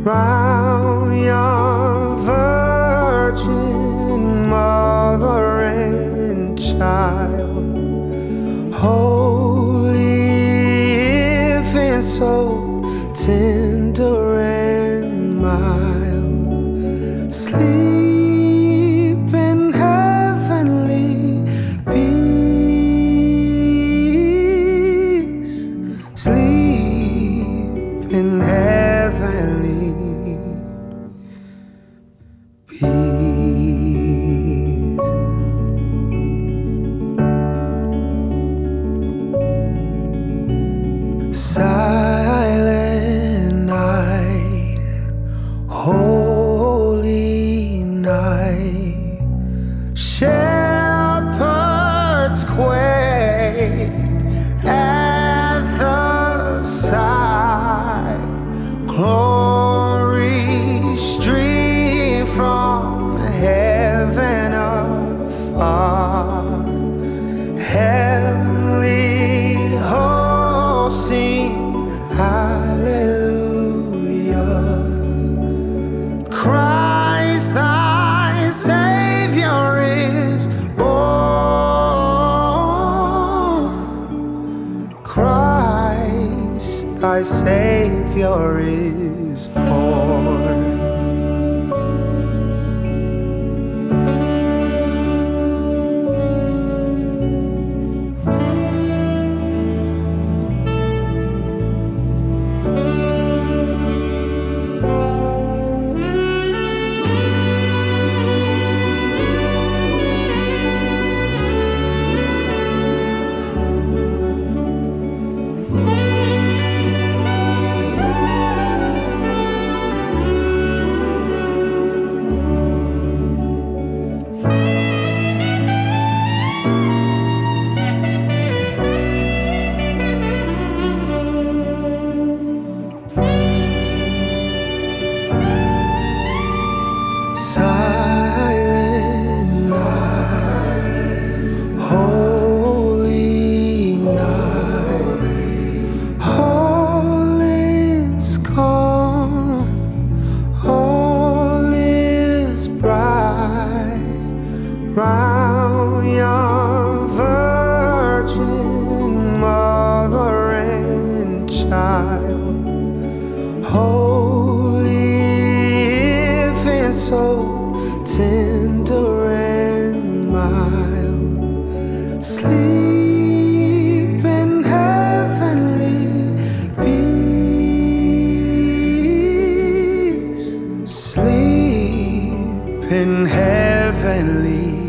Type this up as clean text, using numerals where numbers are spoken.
round your virgin mother and child, holy infant, so tender and mild, sleep in heavenly peace, sleep in heavenly peace. Silent night, holy night, shepherds quake at the sight, glory stream from heaven afar, heavenly hosts sing hallelujah. Christ thy Savior is born. Christ thy Savior is born. Silent night, holy night, all is calm, all is bright, round your virgin mother and child, holy infant, so tender and mild, sleep in heavenly peace, sleep in heavenly